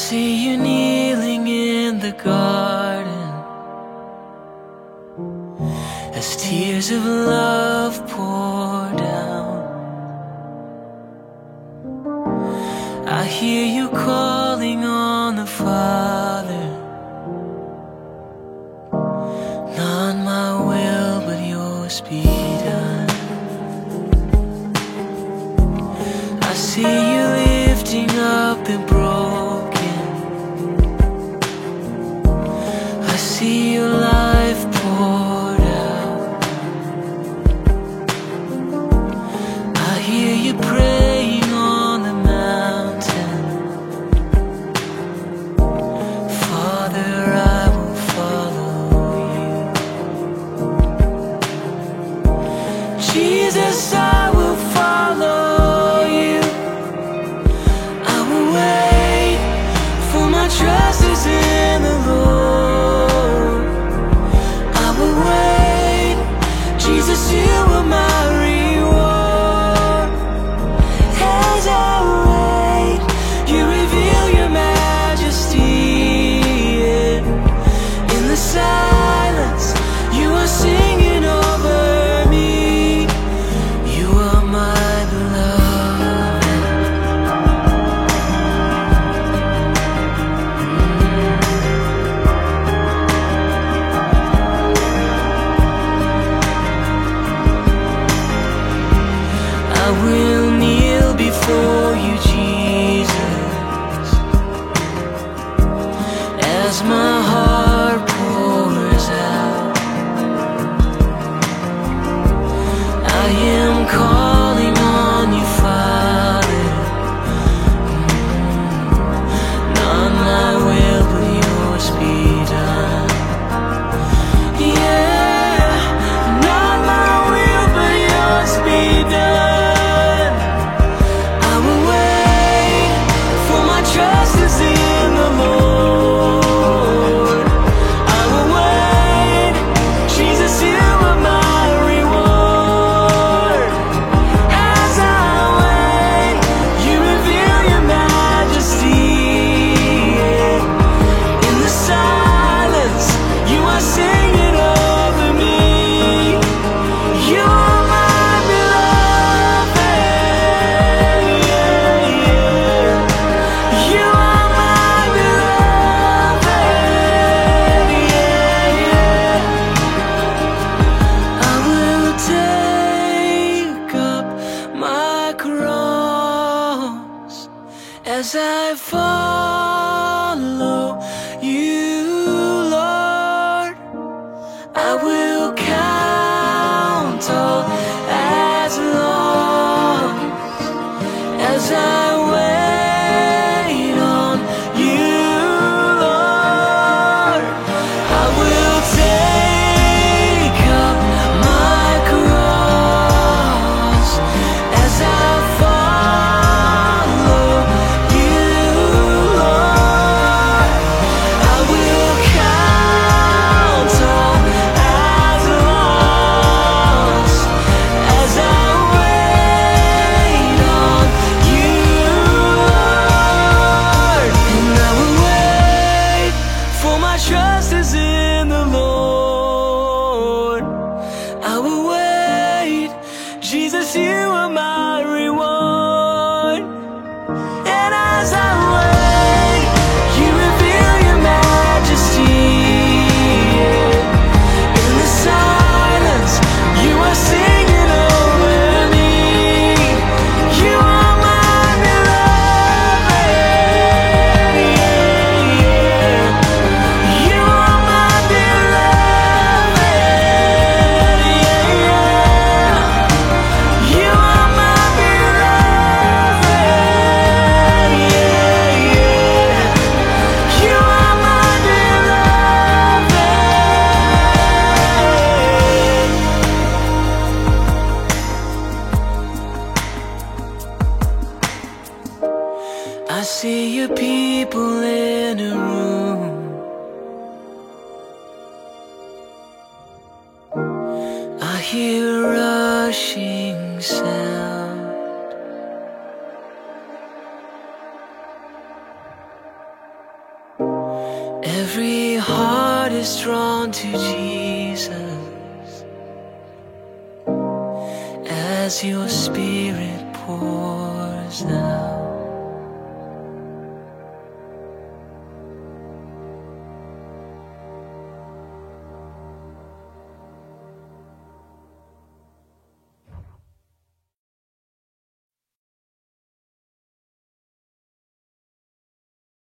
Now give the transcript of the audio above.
see you kneeling in the garden as tears of love pour down. I hear you calling on the Father. Not my will, but yours be done. I see you lifting up the broken. I see your life poured out. I hear you praying on the mountain. Father, I will follow you. Jesus, I will follow you. I will wait, for my trust is in the Lord. I will wait, Jesus, you are my reward. As I wait, you reveal your majesty. In the silence, you are singing over me. You are my beloved. I will kneel before you, Jesus, as my heart pours out. I am calling on you, Father. Not my will, but yours be done. Yeah, not my will, but yours be done. I will wait, for my trust is in the Lord. I will wait, Jesus, you are my reward. As I wait, you reveal your majesty. In the silence, you are singing over me. You are my beloved. Yeah, yeah. You are my beloved. Yeah, yeah. I will take up my cross as I follow you, Lord. I will count all as long as I wait on you, Lord. I will take up my cross as I follow you, Lord. I will count all as lost as I wait on you, Lord. And I will wait, for my trust is in the Lord. I will wait, Jesus, you are my reward. And as I wait, you reveal your majesty. In the silence, you are singing over me. You are my beloved. Yeah, yeah. You are my beloved. Yeah, yeah. You are my beloved. Yeah, yeah. You are my beloved. I see your people in a room. I hear a rushing sound. Every heart is drawn to Jesus as your Spirit pours out.